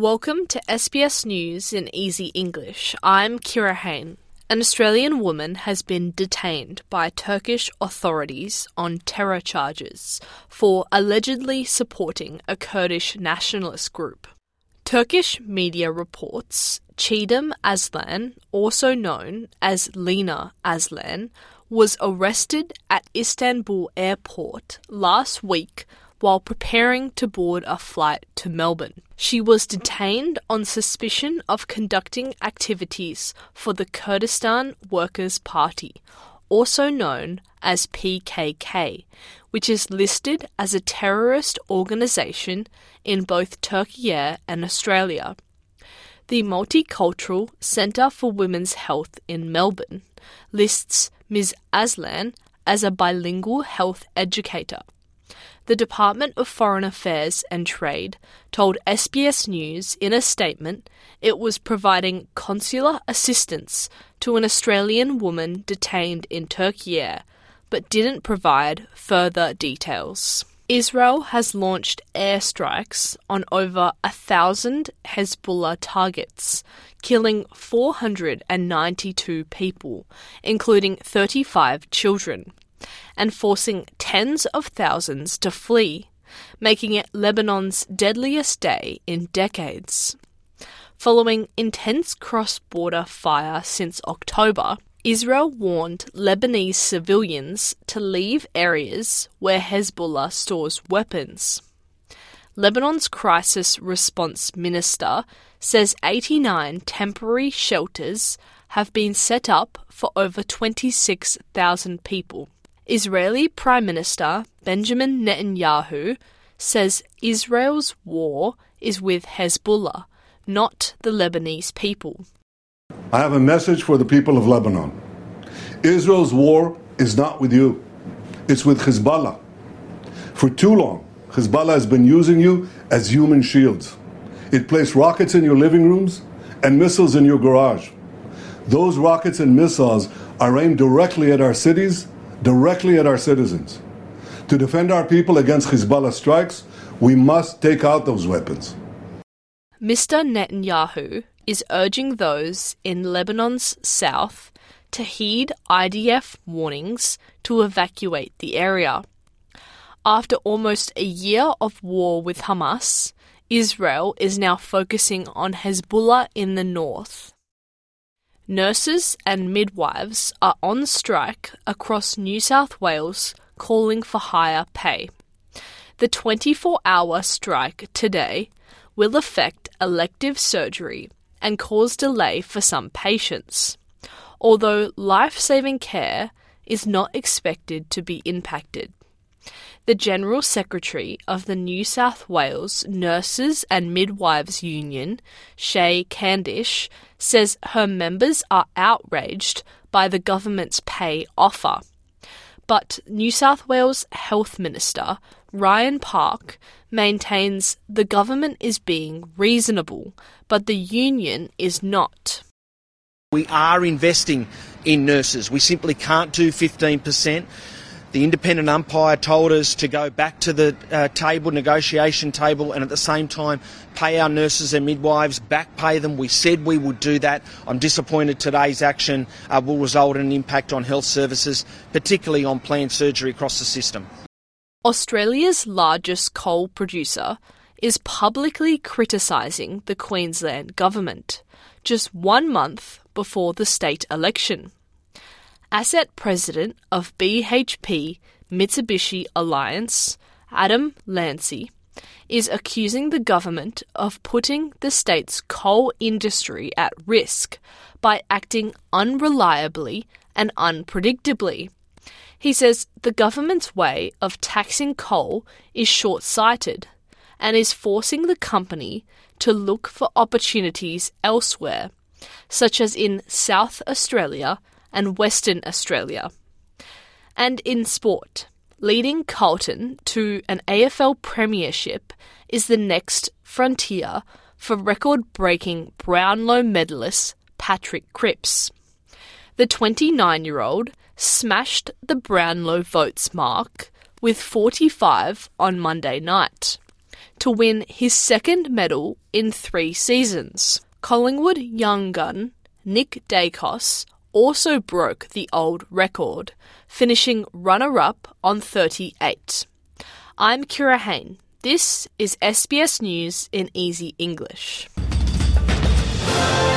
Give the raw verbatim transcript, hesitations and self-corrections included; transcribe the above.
Welcome to S B S News in Easy English. I'm Kira Hain. An Australian woman has been detained by Turkish authorities on terror charges for allegedly supporting a Kurdish nationalist group. Turkish media reports Çiğdem Aslan, also known as Lina Aslan, was arrested at Istanbul airport last week while preparing to board a flight to Melbourne. She was detained on suspicion of conducting activities for the Kurdistan Workers' Party, also known as P K K, which is listed as a terrorist organisation in both Turkey and Australia. The Multicultural Centre for Women's Health in Melbourne lists Miz Aslan as a bilingual health educator. The Department of Foreign Affairs and Trade told S B S News in a statement it was providing consular assistance to an Australian woman detained in Turkey, but didn't provide further details. Israel has launched airstrikes on over a thousand Hezbollah targets, killing four hundred ninety-two people, including thirty-five children, and forcing tens of thousands to flee, making it Lebanon's deadliest day in decades. Following intense cross-border fire since October, Israel warned Lebanese civilians to leave areas where Hezbollah stores weapons. Lebanon's crisis response minister says eighty-nine temporary shelters have been set up for over twenty-six thousand people. Israeli Prime Minister Benjamin Netanyahu says Israel's war is with Hezbollah, not the Lebanese people. I have a message for the people of Lebanon. Israel's war is not with you. It's with Hezbollah. For too long, Hezbollah has been using you as human shields. It placed rockets in your living rooms and missiles in your garage. Those rockets and missiles are aimed directly at our cities, directly at our citizens. To defend our people against Hezbollah strikes, we must take out those weapons. Mister Netanyahu is urging those in Lebanon's south to heed I D F warnings to evacuate the area. After almost a year of war with Hamas, Israel is now focusing on Hezbollah in the north. Nurses and midwives are on strike across New South Wales, calling for higher pay. The twenty-four hour strike today will affect elective surgery and cause delay for some patients, although life-saving care is not expected to be impacted. The General Secretary of the New South Wales Nurses and Midwives Union, Shay Candish, says her members are outraged by the government's pay offer. But New South Wales Health Minister Ryan Park maintains the government is being reasonable, but the union is not. We are investing in nurses. We simply can't do fifteen percent. The independent umpire told us to go back to the uh, table, negotiation table, and at the same time pay our nurses and midwives, back pay them. We said we would do that. I'm disappointed today's action uh, will result in an impact on health services, particularly on planned surgery across the system. Australia's largest coal producer is publicly criticising the Queensland government just one month before the state election. Asset President of B H P Mitsubishi Alliance, Adam Lancy, is accusing the government of putting the state's coal industry at risk by acting unreliably and unpredictably. He says the government's way of taxing coal is short-sighted and is forcing the company to look for opportunities elsewhere, such as in South Australia and Western Australia. And in sport, leading Carlton to an A F L premiership is the next frontier for record-breaking Brownlow medalist Patrick Cripps. The twenty-nine-year-old smashed the Brownlow votes mark with forty-five on Monday night. to win his second medal in three seasons. Collingwood young gun Nick Dacos also broke the old record, finishing runner-up on thirty-eight. I'm Kira Hain. This is S B S News in Easy English.